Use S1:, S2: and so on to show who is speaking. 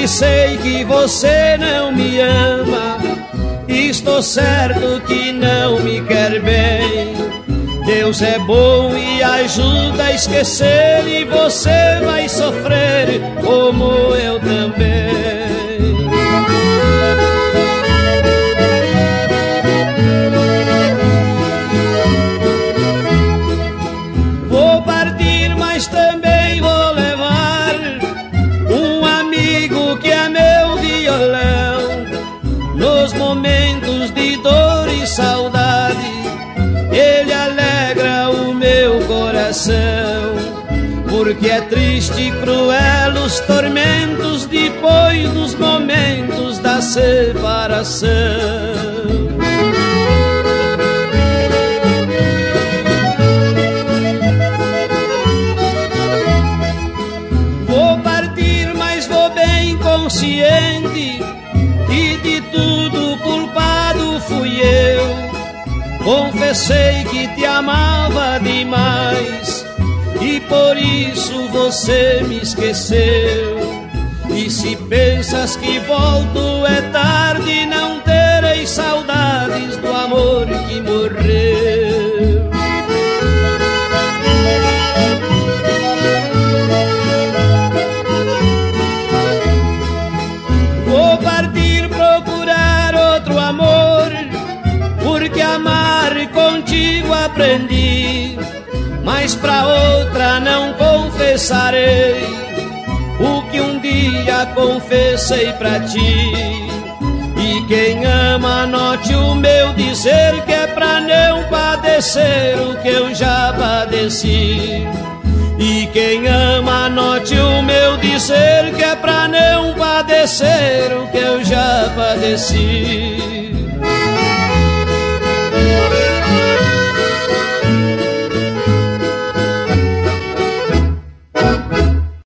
S1: sei que você não me ama, estou certo que não me quer bem. Deus é bom e ajuda a esquecer, e você vai sofrer como eu também. Vou partir, mas também vou levar um amigo que é meu violão. Nos momentos de dor e saudade, ele alegra o meu coração, porque é triste e cruel os tormentos depois dos momentos da separação. Vou partir, mas vou bem consciente que de tudo culpado fui eu. Confessei que te amava demais e por isso você me esqueceu. E se pensas que volto é tarde, não terei saudades do amor que morreu. Vou partir procurar outro amor, porque amar contigo aprendi, mas pra outra não confessarei o que um dia confessei pra ti. E quem ama note o meu dizer, que é pra não padecer o que eu já padeci. E quem ama note o meu dizer, que é pra não padecer o que eu já padeci.